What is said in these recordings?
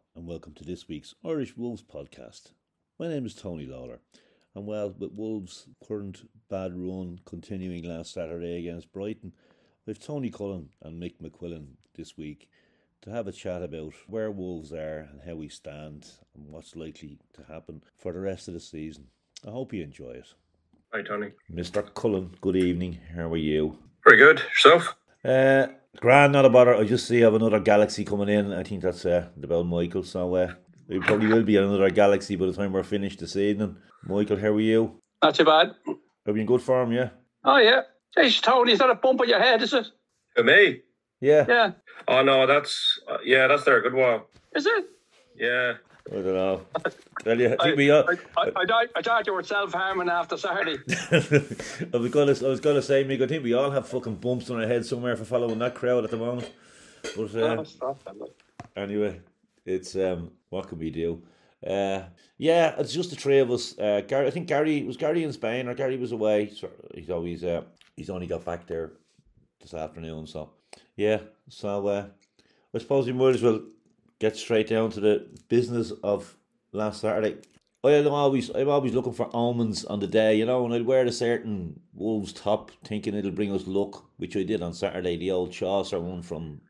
and welcome to this week's Irish Wolves podcast. My name is Tony Lawler, and well, with Wolves' current bad run continuing last Saturday against Brighton, we've Tony Cullen and Mick McQuillan this week to have a chat about where Wolves are and how we stand and what's likely to happen for the rest of the season. I hope you enjoy it. Hi, Tony. Mr. Cullen, good evening. How are you? Very good. Yourself? Grand, not a bother. I just see I have another Galaxy coming in. I think that's the Bell Michael. So it probably will be another Galaxy by the time we're finished this evening. Michael, how are you? Not too bad. Are you in good form, yeah? Oh, yeah. Jeez, Tony, is that a bump on your head, is it? For me? Yeah. Yeah. Oh, no, that's there a good while. Is it? Yeah. I don't know. Well, yeah, I think I, we all... I thought you were self-harming after Saturday. I was gonna say, Mick, I think we all have fucking bumps on our heads somewhere for following that crowd at the moment. But anyway, it's what can we do? Yeah, it's just the three of us. I think Gary in Spain, or Gary was away. So he's only got back there this afternoon. So yeah, I suppose we might as well get straight down to the business of last Saturday. I'm always looking for omens on the day, and I'd wear a certain Wolves top thinking it'll bring us luck, which I did on Saturday, the old Chaucer one from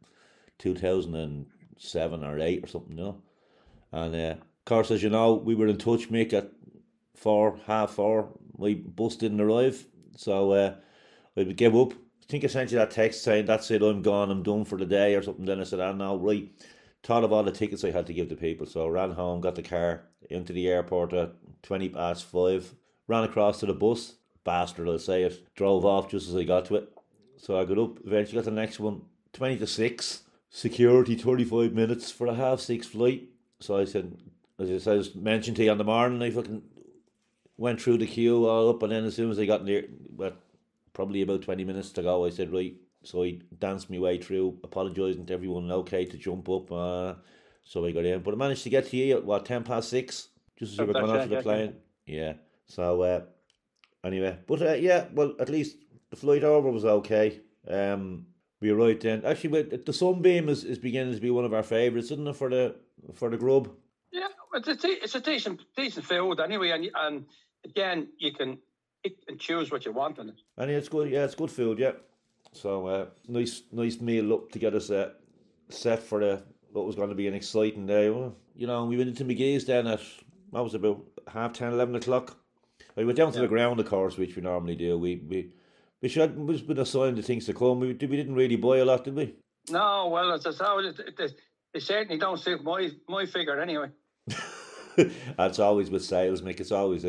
2007 or 8 or something, And of course, as you know, we were in touch, Mick, at 4:30. My bus didn't arrive, so I gave up. I think I sent you that text saying, that's it, I'm gone, I'm done for the day or something. Then I said, no, right. Thought of all the tickets I had to give to people, so I ran home, got the car into the airport at 5:20, ran across to the bus, bastard I'll say it, drove off just as I got to it. So I got up, eventually got the next one, 5:20, security 35 minutes for a 6:30 flight. So I said, as I mentioned to you on the morning, I fucking went through the queue all up, and then as soon as I got near, probably about 20 minutes to go, I said, right. So I danced my way through, apologising to everyone, okay to jump up. So I got in. But I managed to get to you at, 6:10, just as you were going off to the plane. Yeah. So, anyway. But, well, at least the flight over was okay. We arrived then. Actually, the Sunbeam is beginning to be one of our favourites, isn't it, for the grub? Yeah, it's a decent food anyway. And again, you can pick and choose what you want in it. And it's good. Yeah, it's good food, yeah. So nice meal up to get us set for what was going to be an exciting day. Well, we went into McGee's then at, what was it, about 10:30, 11 o'clock. We went down to the ground, of course, which we normally do. We should have been assigned the things to come. We didn't really buy a lot, did we? No, well, it's they certainly don't suit my figure anyway. That's always with sales, Mick. It's always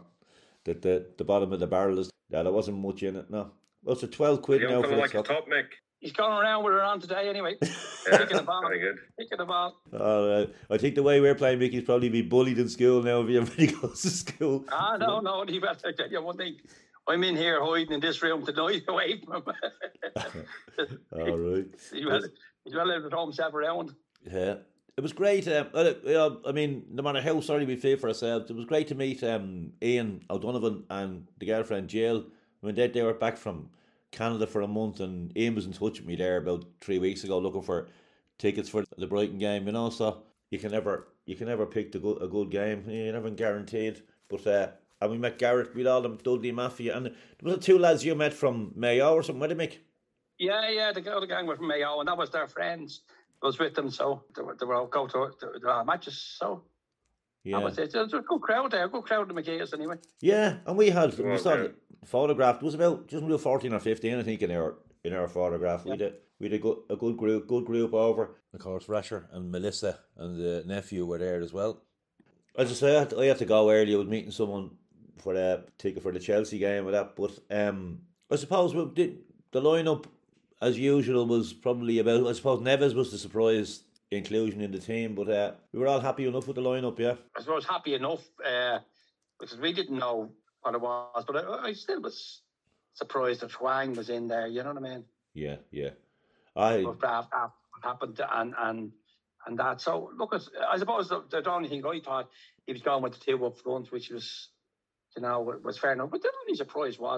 the bottom of the barrel is that there wasn't much in it. No. Well, it's a 12 quid now for like a top, Mick. He's going around with her on today anyway. Very good. Picking the ball. I think the way we're playing, Mick, he's probably be bullied in school now if he ever goes to school. No. I'll tell you one thing. I'm in here hiding in this room tonight away from him. All right. He's well able to throw himself around. Yeah. It was great. I mean, no matter how sorry we feel for ourselves, it was great to meet Ian O'Donovan and the girlfriend Jill. I mean, they were back from Canada for a month, and Ian was in touch with me there about 3 weeks ago looking for tickets for the Brighton game, so you can never pick a good game. You're never guaranteed. But and we met Garrett, we all them Dudley Mafia, and there was 2 lads you met from Mayo or something, weren't they, Mick? Yeah, the gang were from Mayo, and that was their friends. I was with them, so they were all go to the matches, so... Yeah. It was a good crowd there, a good crowd in McGee's anyway. Yeah, and we saw the photograph. It was about just about 14 or 15, I think, in our photograph. Yeah. We had a good group over. Of course, Rasher and Melissa and the nephew were there as well. As I say, I had to go early. I was meeting someone for the ticket for the Chelsea game and that. But I suppose the lineup, as usual, was probably about. I suppose Neves was the surprise inclusion in the team, but we were all happy enough with the lineup, yeah. I suppose happy enough because we didn't know what it was, but I still was surprised that Hwang was in there. You know what I mean? Yeah. What happened and that. So look, I suppose the only thing I thought he was going with the 2 up front, which was was fair enough. But the only surprise was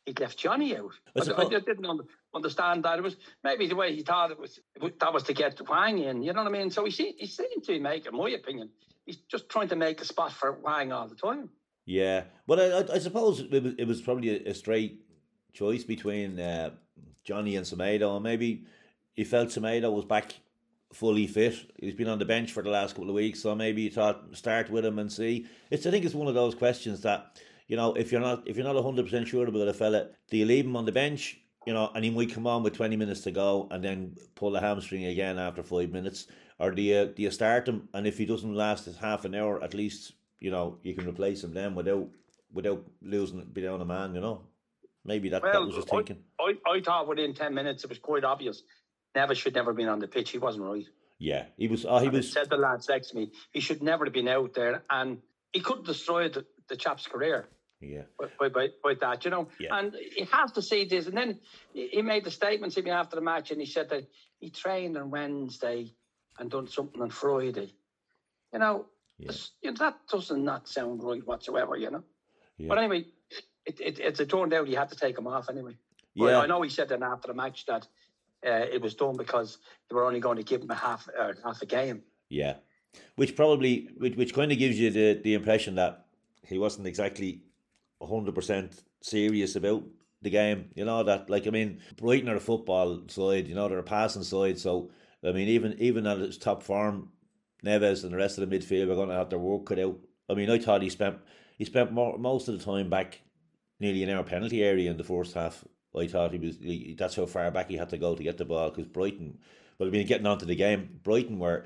he'd left Johnny out. I I didn't understand that. It was maybe the way he thought that was to get Wang in. You know what I mean? So he seemed to make, in my opinion, he's just trying to make a spot for Wang all the time. Yeah, but I suppose it was probably a straight choice between Johnny and Semedo, and maybe he felt Semedo was back fully fit. He's been on the bench for the last couple of weeks, so maybe he thought start with him and see. I think it's one of those questions that, you know, if you're not 100% sure about a fella, do you leave him on the bench, you know, and he might come on with 20 minutes to go and then pull a hamstring again after 5 minutes, or do you start him, and if he doesn't last half an hour, at least, you know, you can replace him then without losing be down a man, you know. Maybe that was his thinking. I thought within 10 minutes it was quite obvious. Neves should never have been on the pitch. He wasn't right. Yeah, he was. Said the lads next to me, he should never have been out there, and he could have destroyed the chap's career. Yeah, by that, you know. Yeah. And you have to see this. And then he made the statement to me after the match, and he said that he trained on Wednesday and done something on Friday. You know, that doesn't not sound right whatsoever. You know. Yeah. But anyway, it turned out he had to take him off anyway. Yeah, but I know he said then after the match that it was done because they were only going to give him half a game. Yeah, which kind of gives you the impression that he wasn't exactly 100% serious about the game. You know, that, like, I mean, Brighton are a football side, you know, they're a passing side, so I mean, even at its top form, Neves and the rest of the midfield are going to have their work cut out. I mean, I thought he spent most of the time back nearly in our penalty area in the first half. I thought that's how far back he had to go to get the ball, because Brighton, well, I mean, getting onto the game, Brighton were,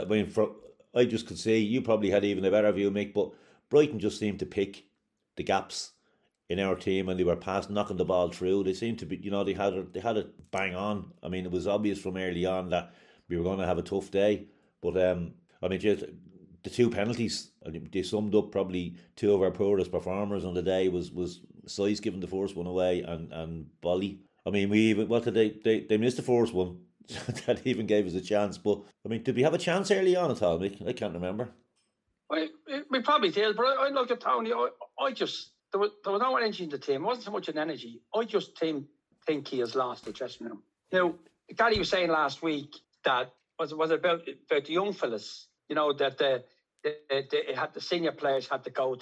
I just could see, you probably had even a better view, Mick, but Brighton just seemed to pick the gaps in our team, and they were knocking the ball through. They seemed to be, you know, they had it bang on. I mean, it was obvious from early on that we were going to have a tough day. But I mean, just the two penalties, they summed up probably two of our poorest performers on the day. Was Size giving the first one away, and Bolly. I mean, they missed the first one. That even gave us a chance. But I mean, did we have a chance early on at all, Mick? I can't remember. We probably did, but I look at Tony. I just there was no energy in the team. It wasn't so much an energy. I just think he has lost the dressing room. Now, Gary was saying last week that was about the young fellas. You know, that the senior players had to go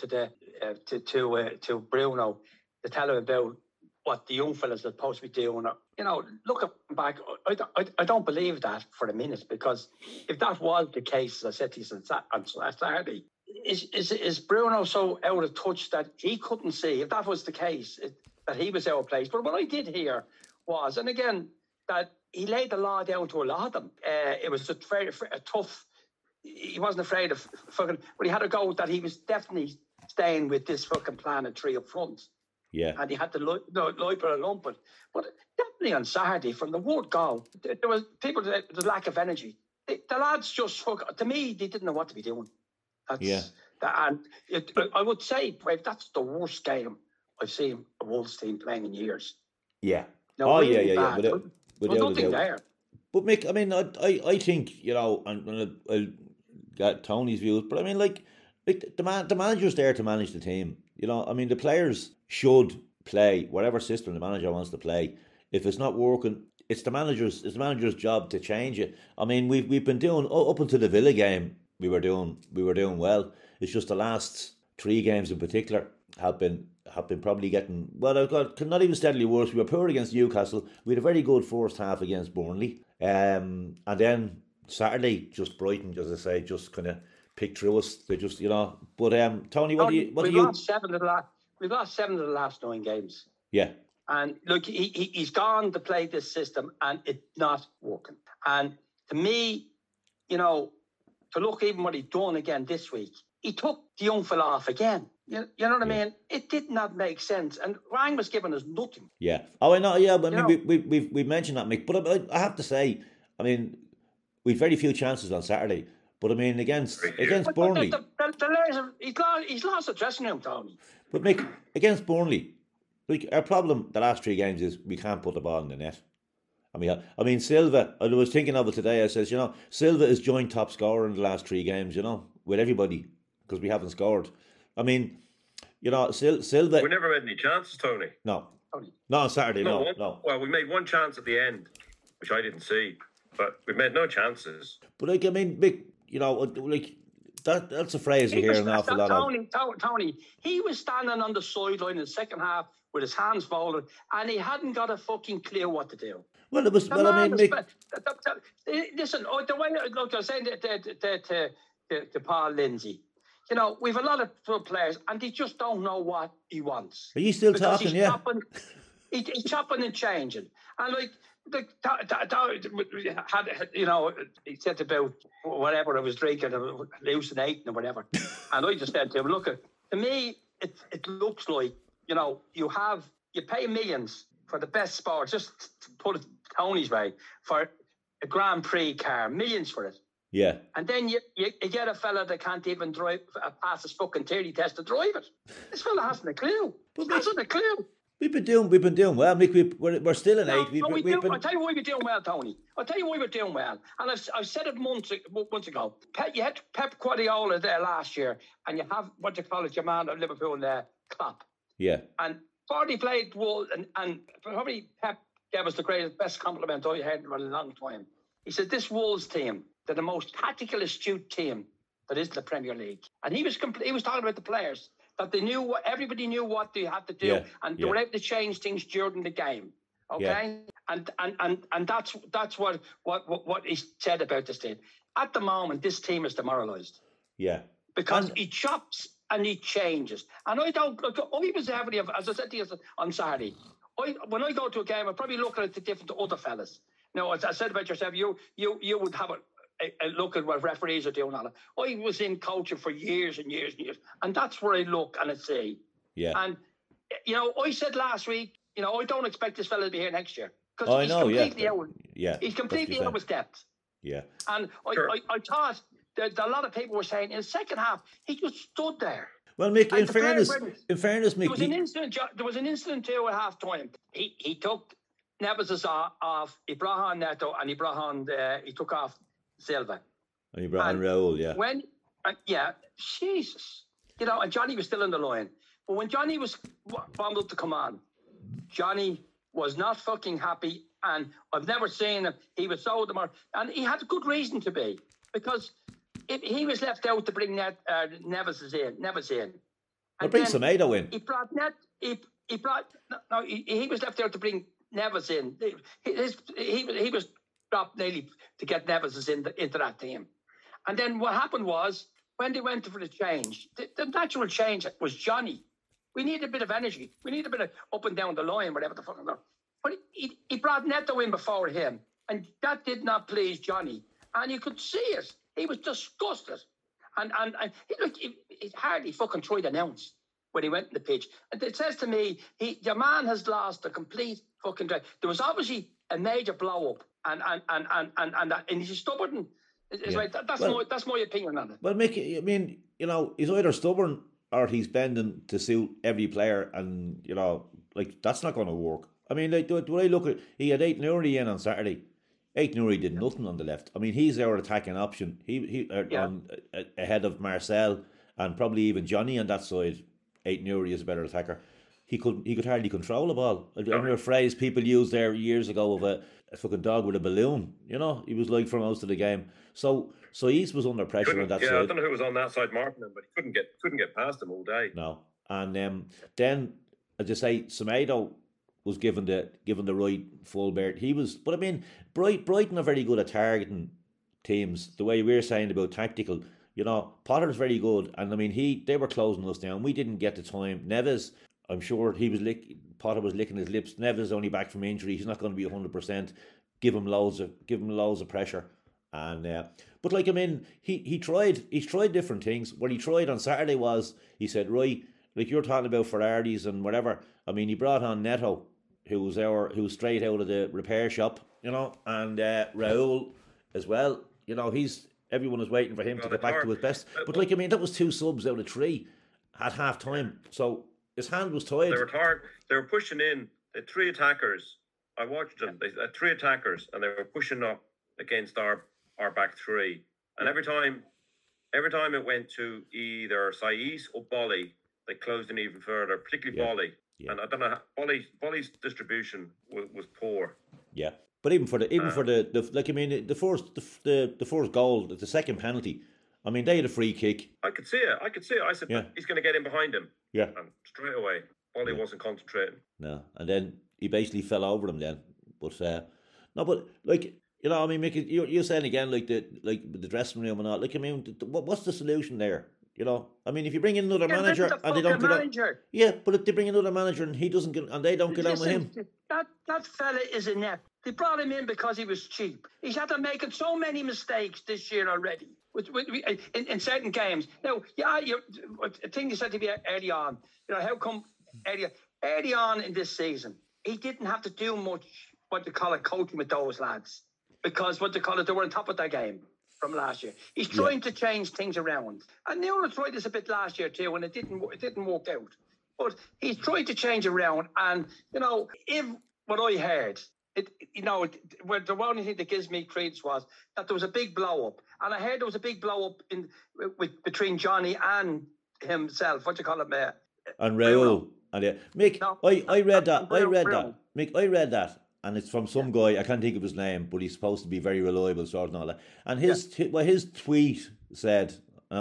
to Bruno to tell him about what the young fellas are supposed to be doing. You know, looking back, I don't believe that for a minute, because if that was the case, as I said to you on Saturday, is Bruno so out of touch that he couldn't see? If that was the case, that he was out of place. But what I did hear was, and again, that he laid the law down to a lot of them. It was a tough. He wasn't afraid of fucking, but he had a go that he was definitely staying with this fucking plan of three up front. Yeah. And he had to lump it. But definitely on Saturday, from the word go, there was people, the lack of energy. The lads just, to me, they didn't know what to be doing. I would say, Brave, that's the worst game I've seen a Wolves team playing in years. Yeah. No, really bad. Without nothing there. But Mick, I mean, I think, you know, and I'll get Tony's views, but I mean, like the manager's there to manage the team. You know, I mean, the players should play whatever system the manager wants to play. If it's not working, it's the manager's job to change it. I mean, we've been doing up until the Villa game, we were doing well. It's just the last three games in particular have been probably getting, well, not even steadily worse. We were poor against Newcastle. We had a very good first half against Burnley. And then Saturday, just Brighton, as I say, just kind of picked through us. They just, you know. But Tony, we've lost 7 of the last 9 games. Yeah. And look, he's gone to play this system, and it's not working. And to me, you know, to look even what he's done again this week, he took the young fella off again. You know what I mean? It did not make sense, and Rang was giving us nothing. Yeah. Oh, I know. Yeah, but I mean, we mentioned that, Mick. But I have to say, I mean, we had very few chances on Saturday. But I mean, against Burnley, he's lost the dressing room, Tony. But Mick, against Burnley, like, our problem the last 3 games is we can't put the ball in the net. I mean, Silva. I was thinking of it today. I says, you know, Silva is joint top scorer in the last 3 games. You know, with everybody, because we haven't scored. I mean, you know, Silva. We never had any chances, Tony. No, Tony? No, on Saturday, no. Well, we made one chance at the end, which I didn't see, but we made no chances. But like, I mean, Mick, like that's a phrase you hear an awful lot of. Tony, he was standing on the sideline in the second half with his hands folded, and he hadn't got a fucking clue what to do. Well, it was. Mick. Listen, the way look, I was saying to Paul Lindsay, we've a lot of players, and they just don't know what he wants. Are you still talking? Yeah. He's chopping and changing, and he said about whatever I was drinking, hallucinating or whatever, and I just said to him, look, to me, it looks like you pay millions for the best sport, just to put it Tony's way, for a Grand Prix car, millions for it. Yeah. And then you get a fella that can't even drive pass his fucking theory test to drive it. This fella hasn't a clue. Hasn't a clue. We've been doing well. Mick, we're still in 8th. I'll tell you why we're doing well, Tony. I'll tell you why we're doing well. And I've said it months ago. You had Pep Guardiola there last year, and you have your man at Liverpool there, Klopp. Yeah. And Vardy played well, and probably Pep gave us the best compliment I heard in a long time. He said, this Wolves team, they're the most tactical, astute team that is the Premier League. And he was talking about the players, that everybody knew what they had to do, and they were able to change things during the game. Okay? Yeah. And that's what he said about this team. At the moment, this team is demoralised. Yeah. Because he chops and he changes. And I don't look, I was heavily, as I said to you on Saturday, when I go to a game, I'm probably looking at the different other fellas. Now, as I said about yourself, you would have a look at what referees are doing. I was in coaching for years and years and years, and that's where I look and I say, and I said last week, I don't expect this fella to be here next year because he's completely out. Yeah, he's completely out of his depth. Yeah, and I thought that a lot of people were saying in the second half he just stood there. Well, Mick, in fairness, Mick, there was an incident too at half time. He took Neves off. He brought on Neto, and he took off Silva. And he brought on Raul, yeah. Jesus. And Johnny was still in the line. But when Johnny was bundled to come on, Johnny was not fucking happy, and I've never seen him. He was so demoralised, and he had a good reason to be, because he was left out to bring Neves in. And bring Semedo in. He was left out to bring Neves in. He was dropped nearly to get Neves into that team. And then what happened was, when they went for the change, the natural change was Johnny. We need a bit of energy. We need a bit of up and down the line, whatever the fuck. But he brought Neto in before him, and that did not please Johnny. And you could see it. He was disgusted. And he hardly fucking tried to announce when he went in the pitch. And it says to me, the man has lost the complete fucking drive. There was obviously a major blow up, and he's stubborn. It's right. That's my opinion on it. Well, Mick, I mean, he's either stubborn or he's bending to suit every player, and that's not going to work. I mean, when I look at, he had Aït-Nouri in on Saturday. Aït-Nouri did nothing on the left. I mean, he's our attacking option. He ahead of Marcel and probably even Johnny on that side. Aït-Nouri is a better attacker. He could hardly control the ball. I remember a phrase people used there years ago of a fucking dog with a balloon. He was like for most of the game. So East was under pressure on that side. I don't know who was on that side marking him, but he couldn't get past him all day. No, and then as I say, Semedo was given the right full bear. He was, but I mean, Brighton are very good at targeting teams. The way we're saying about tactical, Potter's very good, and I mean they were closing us down. We didn't get the time. Neves, I'm sure Potter was licking his lips. Neves is only back from injury. He's not going to be 100%. Give him loads of pressure. And but he tried different things. What he tried on Saturday was, he said, right, like you're talking about Ferraris and whatever. I mean, he brought on Neto, who was straight out of the repair shop, and Raul as well. Everyone was waiting for him to get back to his best. But that was 2 subs out of 3 at half time. So his hand was tied. They were tired. They were pushing in. They had 3 attackers. I watched them. They had 3 attackers, and they were pushing up against our back 3. And every time it went to either Saiss or Bolly, they closed in even further, particularly Bolly. Yeah. And I don't know. Bolly's distribution was poor. Yeah, but even for the like, I mean, the first goal, the second penalty. I mean, they had a free kick. I could see it. I said, Yeah. he's going to get in behind him. Yeah. And straight away, Bolly wasn't concentrating. No, and then he basically fell over him then. But no, but like, you know, I mean, Mick, you're saying again, like the dressing room and all. Like, I mean, what's the solution there? You know, I mean, if you bring in another manager and they don't get on, yeah, but if they bring another manager and he doesn't get, and they don't get on with him, that fella is inept. They brought him in because he was cheap. He's had to make so many mistakes this year already in certain games. Now, a thing you said to me early on. You know, how come early on in this season he didn't have to do much coaching with those lads, because they were on top of their game from last year. He's trying to change things around. And Neil tried this a bit last year too, and it didn't work out. But he's trying to change around. And, you know, if what I heard, the only thing that gives me credence was that there was a big blow up. And I heard there was a big blow up between Johnny and himself. And Raul. And Mick, no, I read that. Mick, I read that. And it's from some guy, I can't think of his name, but he's supposed to be very reliable, sort of, and all that. And his tweet said,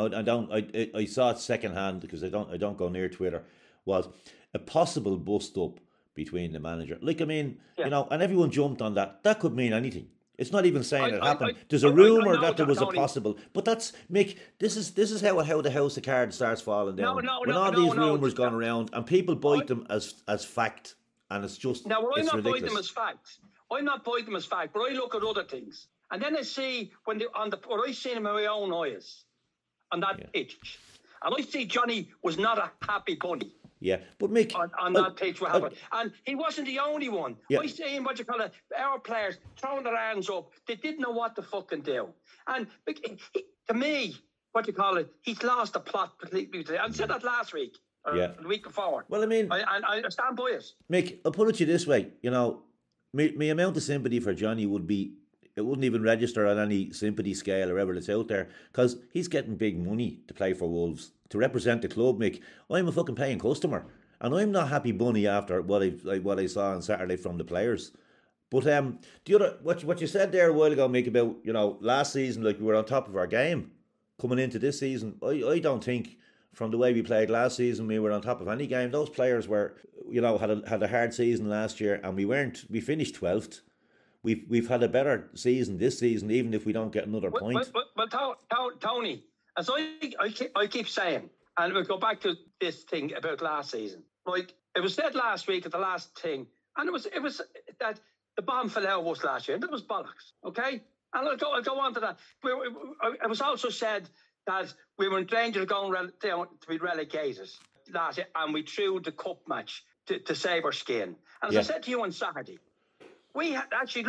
I saw it secondhand because I don't go near Twitter, was a possible bust up between the manager. Like, I mean, you know, and everyone jumped on that. That could mean anything. It's not even saying it happened. There's a rumour that there was a possible, but that's, Mick, this is how the house of cards starts falling down. When all these rumours gone around and people bite them as fact. And it's just, now, I'm not ridiculous. buying them as facts. I'm not buying them as fact, but I look at other things. And then I see what I seen in my own eyes on that pitch. And I see Johnny was not a happy bunny. Yeah, but Mick, on that pitch, what happened. And he wasn't the only one. I seen our players throwing their hands up. They didn't know what to fucking do. And to me, he's lost the plot completely today. I said that last week. The week before. Well, I mean, I stand by it. Mick, I'll put it to you this way. You know, my amount of sympathy for Johnny it wouldn't even register on any sympathy scale or whatever that's out there, because he's getting big money to play for Wolves, to represent the club, Mick. I'm a fucking paying customer, and I'm not happy bunny after what I saw on Saturday from the players. But what you said there a while ago, Mick, about, you know, last season, like, we were on top of our game. Coming into this season, I don't think, from the way we played last season, we were on top of any game. Those players were, you know, had a hard season last year, and we finished 12th. We've had a better season this season, even if we don't get another point. But Tony, as I keep saying, and we'll go back to this thing about last season. Like, it was said last week at the last thing, and it was that the bomb fell out of us last year, and that was bollocks. Okay, and I'll go on to that. It was also said that we were in danger of going down to be relegated last year, and we threw the cup match to save our skin. And as I said to you on Saturday, we had actually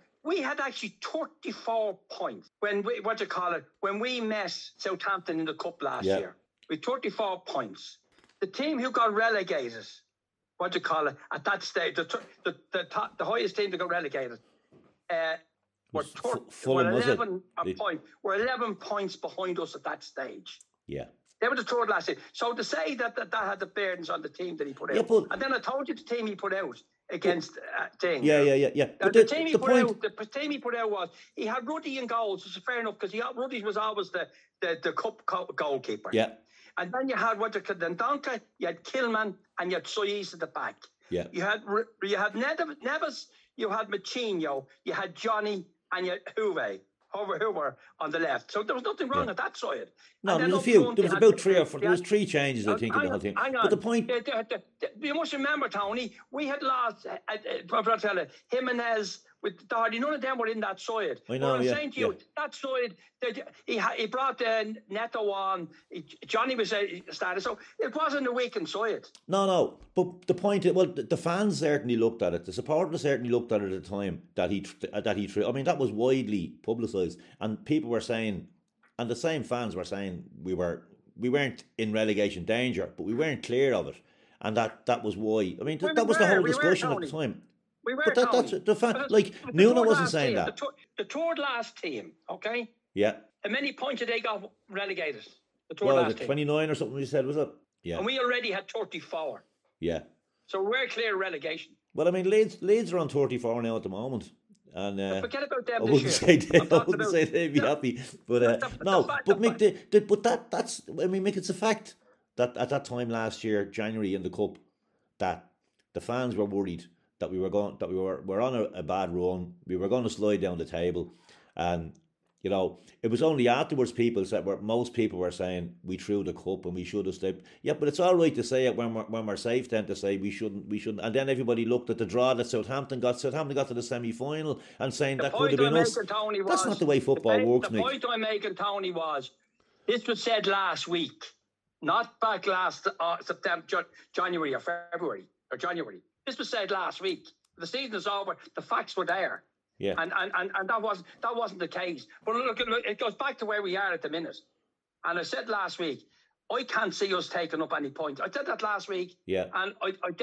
34 points when we met Southampton in the cup last year. We had 34 points. The team who got relegated, at that stage, the highest team that got relegated, We're 11 points behind us at that stage. Yeah. They were the third last year. So to say that had the burdens on the team that he put out. And then I told you the team he put out against thing. Yeah. But the team he put out was, he had Ruddy in goals, which is fair enough, because Ruddy was always the cup goalkeeper. Yeah. And then you had Donka, you had Kilman, and you had Soyuz at the back. Yeah. You had Neves, you had Machinho, you had Johnny, and you had Hoover on the left. So there was nothing wrong at that side. No, there was a few. There was about 3 or 4. There was 3 changes, I think, in the whole thing. But the point... You must remember, Tony, we had lost Jimenez with Doherty. None of them were in that side. I know, I'm saying to you, that side, he brought Neto on. Johnny was started. So it wasn't a weakened side. No. But the point is, the fans certainly looked at it. The supporters certainly looked at it at the time that he. I mean, that was widely publicised, and people were saying, and the same fans were saying we weren't in relegation danger, but we weren't clear of it, and that was why. I mean, that was the whole discussion at the time. We were. But that's the fact. Like, Nuno wasn't saying that. The third last team, okay. Yeah. How many points did they got relegated? The third Well, last team. 29 or something you said, was it? Yeah. And we already had 34. Yeah. So we're clear relegation. Well, I mean, Leeds are on 34 now at the moment. And Forget about them I this wouldn't year. say they'd be happy, but Mick, that's. I mean, Mick, it's a fact that at that time last year, January in the cup, that the fans were worried that we were on a bad run, we were going to slide down the table, and it was only afterwards most people were saying we threw the cup and we should have slipped. Yeah, but it's all right to say it when we're safe then to say we shouldn't, and then everybody looked at the draw that Southampton got to the semi-final and saying that could have been us. That's not the way football works, Mick. The point I'm making, Tony, was this was said last week, not back last September, January or February or January. This was said last week. The season is over. The facts were there. Yeah. And that wasn't the case. But look, it goes back to where we are at the minute. And I said last week, I can't see us taking up any points. I said that last week. Yeah. And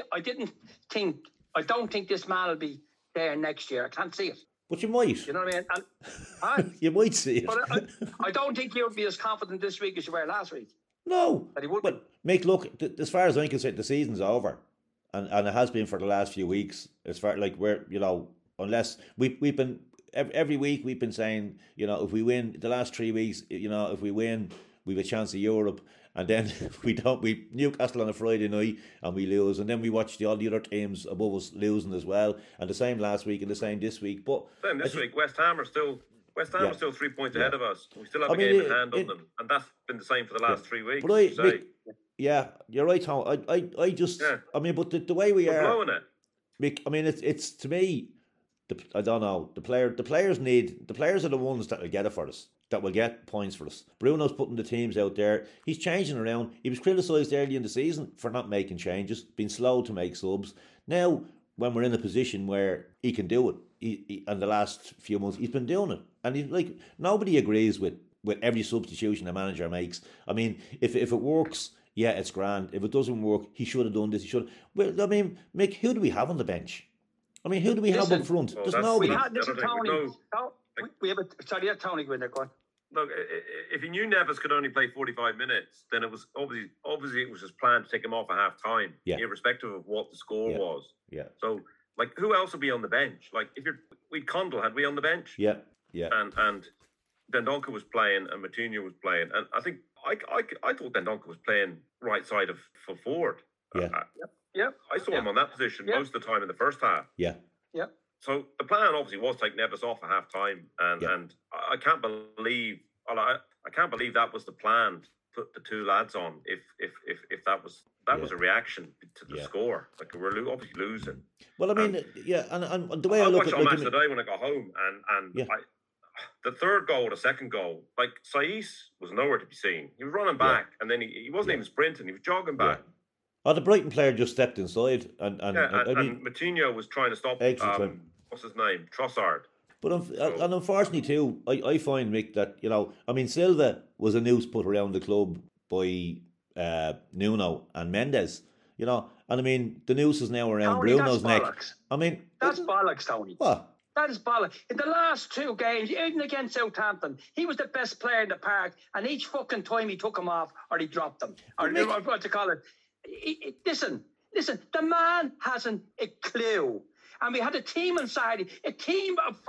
I don't think this man will be there next year. I can't see it. But you might. You know what I mean? You might see it. But I don't think you'll be as confident this week as you were last week. No. But he would. But Mick, look, as far as I'm concerned, the season's over. And it has been for the last few weeks. As far like we're, unless we've been every week we've been saying, if we win the last 3 weeks, if we win, we've a chance of Europe, and then we don't. We Newcastle on a Friday night and we lose, and then we watch all the other teams above us losing as well, and the same last week and the same this week. But then this week, West Ham are still 3 points ahead of us. We still have a game in hand on them, and that's been the same for the last 3 weeks. But yeah, you're right, Tom. I just, I mean, but the way we're blowing it. Mick, I mean, it's to me. I don't know. The players are the ones that will get it for us, that will get points for us. Bruno's putting the teams out there. He's changing around. He was criticised early in the season for not making changes, being slow to make subs. Now, when we're in a position where he can do it, he in the last few months, he's been doing it. And nobody agrees with every substitution a manager makes. I mean, if it works, yeah, it's grand. If it doesn't work, he should have done this. He should. Well, I mean, Mick, who do we have on the bench? I mean, who do we have up front? There's nobody. We have Tony go in there, go on. Look, if you knew Neves could only play 45 minutes, then it was obviously it was just planned to take him off at half time, irrespective of what the score was. Yeah. So, who else would be on the bench? We'd Condell, had we on the bench? Yeah. And Dendoncker was playing and Moutinho was playing, and I think I thought Dendoncker was playing right side of forward. Yeah. I saw him on that position most of the time in the first half. Yeah. So the plan obviously was to take Neves off at half time, and I can't believe that was the plan. To put the two lads on if that was a reaction to the score. We're obviously losing. Well, I mean, and the way I look at it, I watched on match today when I got home, and the third goal, the second goal, Saiss was nowhere to be seen. He was running back, and then he wasn't even sprinting; he was jogging back. Oh, the Brighton player just stepped inside, and Moutinho was trying to stop. What's his name? Trossard. But and unfortunately too, I find, Mick, that I mean, Silva was a noose put around the club by Nuno and Mendes, and I mean the noose is now around Tony, Bruno's neck. I mean, that's bollocks, Tony. What? That is bollocks. In the last 2 games, even against Southampton, he was the best player in the park, and each fucking time he took him off or he dropped him, or what to call it. Listen, the man hasn't a clue. And we had a team inside, a team of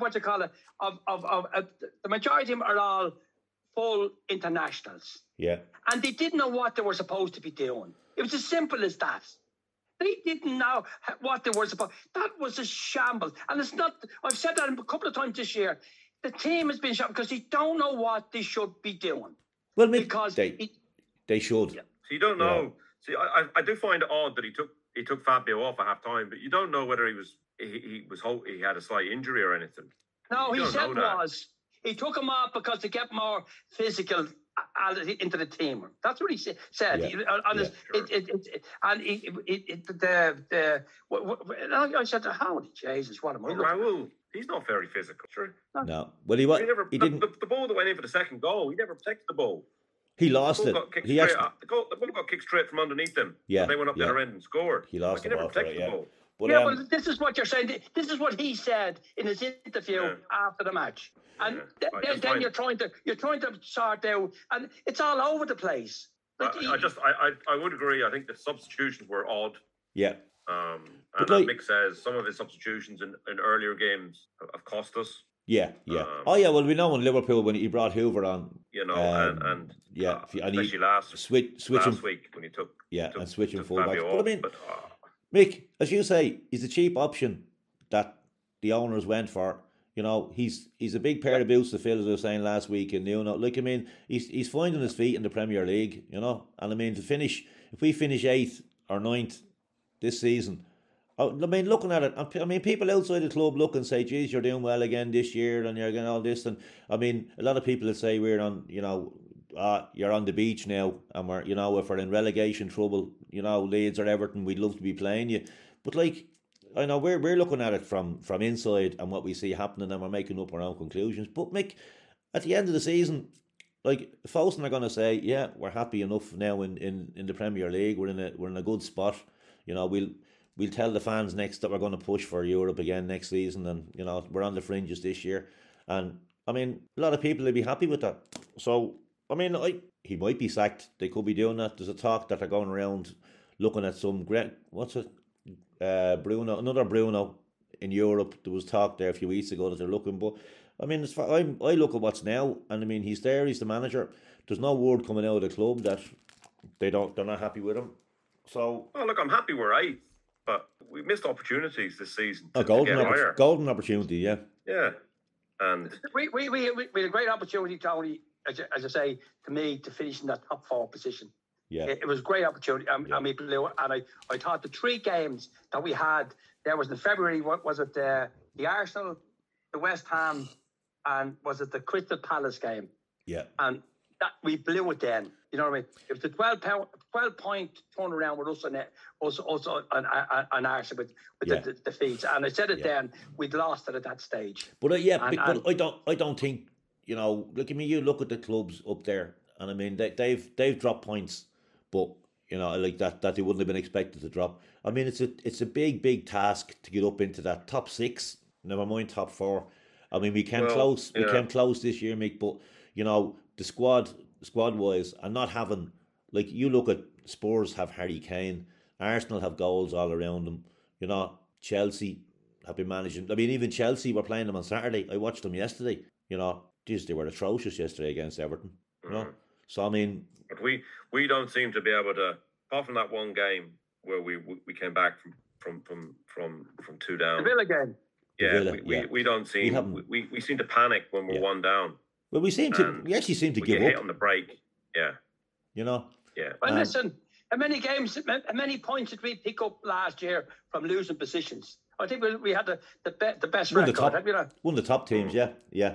the majority of them are all full internationals. Yeah. And they didn't know what they were supposed to be doing. It was as simple as that. They didn't know what they were supposed. That was a shambles. And it's not, I've said that a couple of times this year. The team has been shambles because they don't know what they should be doing. Well, because they should. Yeah. So you don't know. Yeah. See, I do find it odd that he took Fabio off at half time, but you don't know whether he had a slight injury or anything. No, he said he took him off because to get more physical into the team. That's what he said. I said, "Holy Jesus, what am I looking at?" Raul, he's not very physical. Sure. No. Well, he didn't. The ball that went in for the second goal, he never protected the ball. He lost it. The ball got kicked straight from underneath him. Yeah, and they went up the other end and scored. He lost the ball for it, ball. But this is what you're saying. This is what he said in his interview after the match. And then you're trying to sort out, and it's all over the place. I would agree. I think the substitutions were odd. Yeah. And like Mick says, some of his substitutions in earlier games have cost us. Yeah. Well, we know when Liverpool, when he brought Hoover on, especially last week when he took and switching fullbacks. Fabio But I mean, Mick, as you say, he's a cheap option that the owners went for. He's a big pair of boots to fill, as I was saying last week. And he's finding his feet in the Premier League. And I mean, if we finish 8th or 9th this season. I mean, looking at it, I mean, people outside the club look and say, geez, you're doing well again this year and you're getting all this. And I mean, a lot of people would say we're on, you're on the beach now and we're, if we're in relegation trouble, Leeds or Everton, we'd love to be playing you. But I know we're looking at it from inside and what we see happening and we're making up our own conclusions. But Mick, at the end of the season, Fosun are going to say, yeah, we're happy enough now in the Premier League. We're in a good spot. We'll tell the fans next that we're going to push for Europe again next season, and we're on the fringes this year. And I mean, a lot of people will be happy with that. So I mean, he might be sacked. They could be doing that. There's a talk that they're going around looking at some great another Bruno in Europe. There was talk there a few weeks ago that they're looking, but I mean, as far I look at what's now, and I mean, he's there. He's the manager. There's no word coming out of the club that they're not happy with him. So, look, I'm happy we're 8th. But we missed opportunities this season. Golden opportunity, yeah. Yeah, and we had a great opportunity, Tony. As I say, to me, to finish in that top 4 position. Yeah, it was a great opportunity. I mean, and I thought the 3 games that we had there was in February. What was it? The Arsenal, the West Ham, and was it the Crystal Palace game? Yeah, and that we blew it then. You know what I mean? It was the 12-point turnaround with us and also an Arsenal with the defeats. And I said it then, we'd lost it at that stage. But but I don't think, look at me. You look at the clubs up there, and I mean they've dropped points, but like that they wouldn't have been expected to drop. I mean it's a big task to get up into that top 6. Never mind top 4. I mean we came close. We came close this year, Mick. But the squad wise, and not having, you look at Spurs have Harry Kane, Arsenal have goals all around them. Chelsea have been managing. I mean, even Chelsea were playing them on Saturday. I watched them yesterday. They were atrocious yesterday against Everton. So I mean, but we don't seem to be able to, apart from that one game where we came back from 2 down. The Villa game. Yeah, we don't seem we seem to panic when we're 1 down. Well, we actually seem to give up. Hit on the break, yeah. Yeah. Well, listen, how many points did we pick up last year from losing positions? I think we had the best record. One of the top teams, yeah.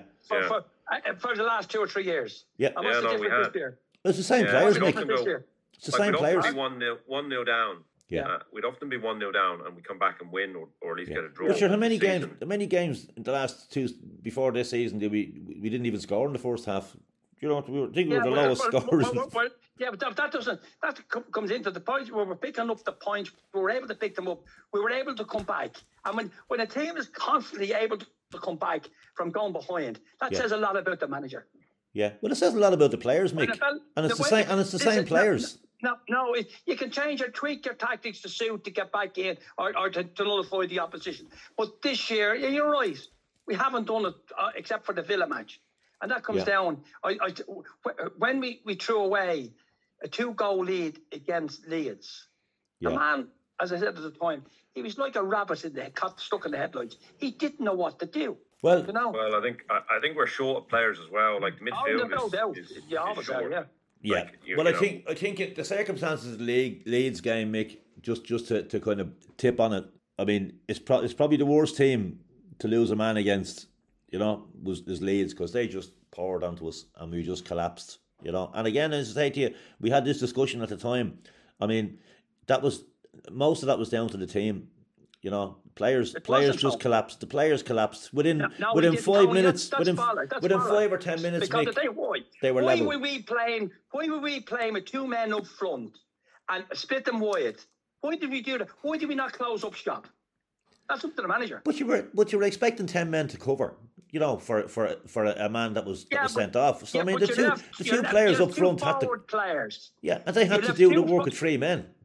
For the last 2 or 3 years. Yeah. And what's the difference this year? It's the same players, Mick. It's the same players. We'd often be 1-0 down. Yeah. We'd often be 1-0 down and we come back and win or at least get a draw. But sure, how many games in the last 2 before this season did we didn't even score in the first half? We were the lowest scorers. But that comes into the point where we're picking up the points. We were able to pick them up. We were able to come back. And when a team is constantly able to come back from going behind, that says a lot about the manager. Yeah, well, it says a lot about the players, Mick. And it's the same players. No, you can change or tweak your tactics to suit to get back in or to nullify the opposition. But this year, you're right, we haven't done it except for the Villa match. And that comes down, when we threw away a 2-goal lead against Leeds, the man, as I said at the time, he was like a rabbit stuck in the headlights. He didn't know what to do. Well, well, I think we're short of players as well. Like the midfield is short. Yeah, I think the circumstances of the Leeds game, Mick, just to kind of tip on it. I mean, it's probably the worst team to lose a man against. Was Leeds, because they just poured onto us and we just collapsed. And again, as I say to you, we had this discussion at the time. I mean, most of that was down to the team. Players just collapsed. The players collapsed within 5 minutes. Within 5 or 10 minutes, because Mick, they were level. Why were we playing with 2 men up front and split them wide? Why did we do that? Why did we not close up shop? That's up to the manager. But you were expecting 10 men to cover. For a man that was sent off. So I mean, the two players up front had to. Players. Yeah, and they had to do the work of 3 men.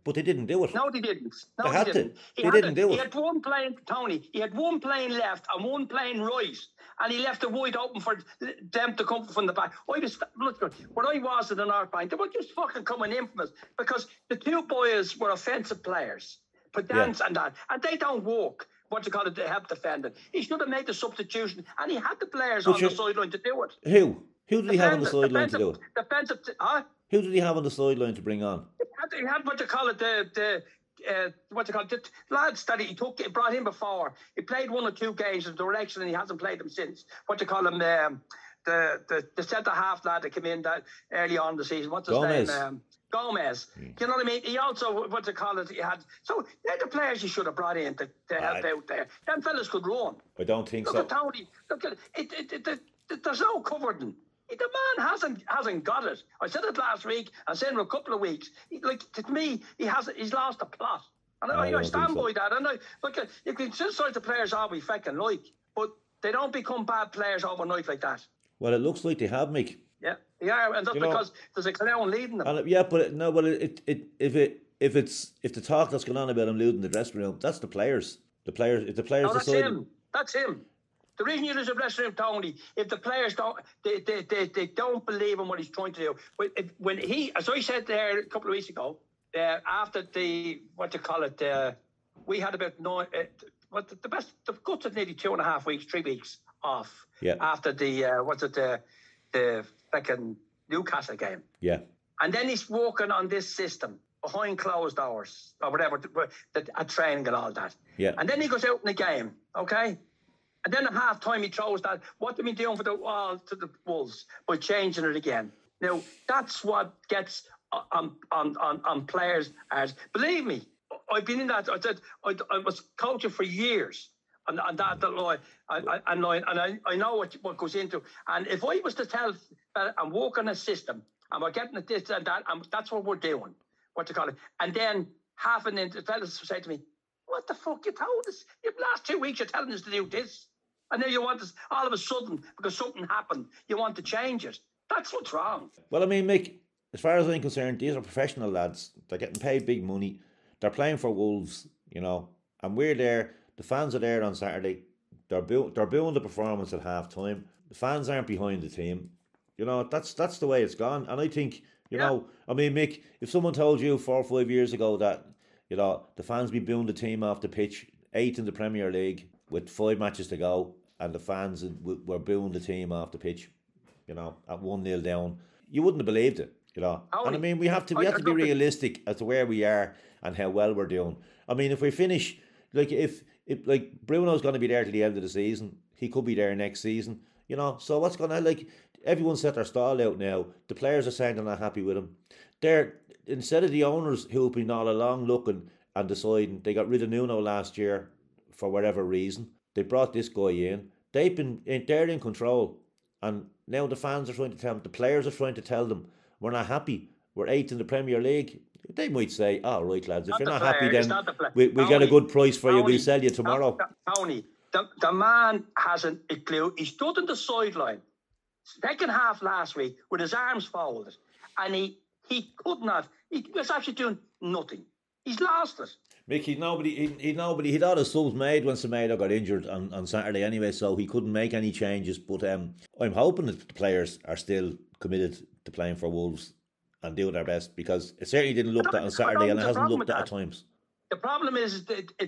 but they didn't do it. No, they didn't. No, They had to. didn't. They didn't do He it. had one plane, Tony. He had one plane left and one plane right, and he left it wide open for them to come from the back. When I was in the North Bank, they were just fucking coming in from us because the two boys were offensive players, pedants and that, and they don't walk. What you call it, to help defend it. He should have made the substitution, and he had the players on the sideline to do it. Who? Who did he have on the sideline to do it? Defensive, huh? Who did he have on the sideline to bring on? He had what you call it, the lads that he brought in before. He played one or two games in direction, and he hasn't played them since. What you call him, the centre half lad that came in that early on in the season. What's his name? Gomez. You know what I mean? He also, what you call it, he had. So they're the players he should have brought in to help out there. Them fellas could run. I don't think so. Look at Tony. Look at it. There's no covering. The man hasn't got it. I said it last week. I said it for a couple of weeks. To me, he's lost the plot. And I stand by that. And you can criticize the players all we fucking like, but they don't become bad players overnight like that. Well, it looks like they have, Mick. Yeah, they are, and that's because there's a clown leading them. And if the talk that's going on about him losing the dressing room, that's the players. If the players no, that's decide, him. That's him. The reason you lose a dressing room, Tony, if the players don't, they don't believe in what he's trying to do. When he, as I said there a couple of weeks ago, after the we had about the guts of nearly 2.5 weeks, 3 weeks off. Yeah. After the fucking Newcastle game. Yeah. And then he's working on this system behind closed doors or whatever, at training and all that. Yeah. And then he goes out in the game, okay? And then at half time he throws that. What are we doing to the Wolves by changing it again? Now that's what gets on players. As believe me, I've been in that. I was coaching for years, and that I know what goes into. And if I was to tell that I'm working a system and we're getting at this and that, and that's what we're doing. What you call it? And then half an inch, the fellas say to me, "What the fuck you told us? The last 2 weeks you're telling us to do this." And now you want us, all of a sudden, because something happened, you want to change it. That's what's wrong. Well, I mean, Mick, as far as I'm concerned, these are professional lads. They're getting paid big money. They're playing for Wolves, and we're there. The fans are there on Saturday. They're booing the performance at half time. The fans aren't behind the team. That's the way it's gone. And I think, I mean, Mick, if someone told you 4 or 5 years ago that, the fans be booing the team off the pitch, 8th in the Premier League with 5 matches to go, and the fans were booing the team off the pitch, at 1-0 down, you wouldn't have believed it, And I mean, we have to be realistic as to where we are and how well we're doing. I mean, if we finish, if Bruno's going to be there till the end of the season, he could be there next season, So what's going to everyone set their stall out now. The players are saying they're not happy with him. Instead of the owners who have been all along looking and deciding, they got rid of Nuno last year for whatever reason. They brought this guy in. They're in control, and now the fans are trying to tell them. The players are trying to tell them we're not happy. We're 8th in the Premier League. They might say, "All right, lads, if you're not happy, then we get a good price for you. We'll sell you tomorrow." Tony, the man hasn't a clue. He stood on the sideline, second half last week with his arms folded, and he could not. He was actually doing nothing. He's lost it. Mick, he'd all his subs made when Semedo got injured on Saturday anyway, so he couldn't make any changes. But I'm hoping that the players are still committed to playing for Wolves and doing their best, because it certainly didn't look that on Saturday, and it hasn't looked that at times. The problem is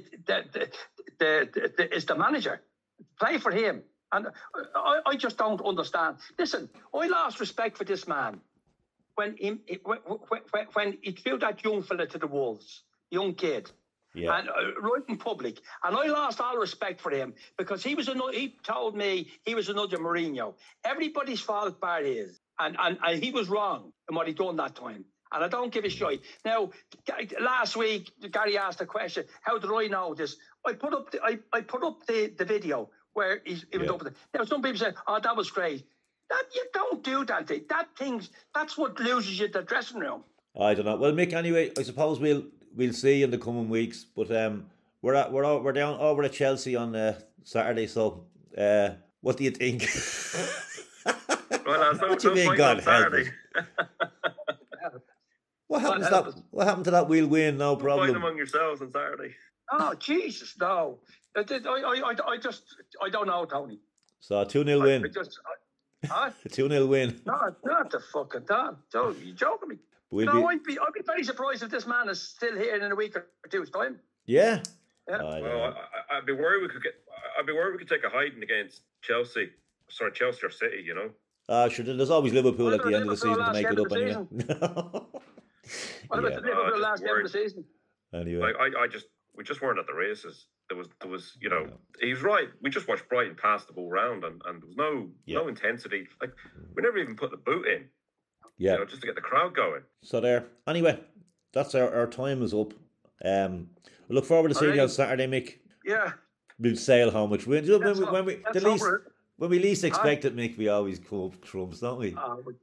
it's the manager. Play for him. And I just don't understand. Listen, I lost respect for this man when he threw that young fella to the Wolves, young kid. Yeah. And right in public, and I lost all respect for him because he told me he was another Mourinho. Everybody's fault bar his, and he was wrong in what he done that time. And I don't give a shit. Now, last week Gary asked a question: how did I know this? I put up the video where he was up there. Now some people say, "Oh, that was great." That you don't do that thing. That's what loses you the dressing room. I don't know. Well, Mick, anyway, I suppose we'll see in the coming weeks. But we're down over at Chelsea on Saturday. So what do you think? Well, what do you mean, God help us? What happened to that? What happened to that? We'll win, no problem. Fight among yourselves on Saturday. Oh Jesus, no! I don't know, Tony. So a 2-0 win. 2-0 win. No, not the fucking time. Joe, you joking me? I'd be very surprised if this man is still here in a week or two's time. Yeah. Well, I'd be worried we could take a hiding against Chelsea. Sorry, Chelsea or City. You know. Sure. There's always Liverpool at the end of the season to make it up anyway. What about the Liverpool last game of the season? Anyway, we just weren't at the races. There was, you know, he's right. We just watched Brighton pass the ball round, and there was no intensity. Like, we never even put the boot in. Yeah, you know, just to get the crowd going. So there. Anyway, that's our time is up. We look forward to seeing you on Saturday, Mick. Yeah. We'll sail home, which when we least expect it, Mick, we always come up trumps, don't we?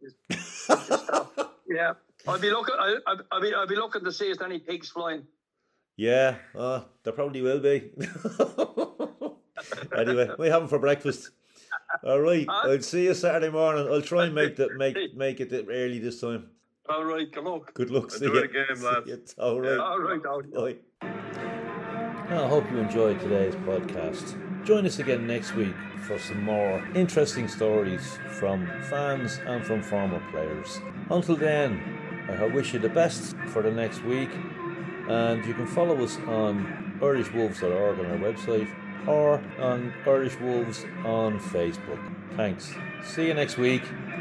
Yeah. I'll be looking to see if there's any pigs flying. Yeah, there probably will be. Anyway, we have them for breakfast. All right, I'll see you Saturday morning. I'll try and make it early this time. All right, good luck. Good luck. See you again, lads. All right. All right. Bye. I hope you enjoyed today's podcast. Join us again next week for some more interesting stories from fans and from former players. Until then, I wish you the best for the next week, and you can follow us on irishwolves.org on our website or on Irish Wolves on Facebook. Thanks. See you next week.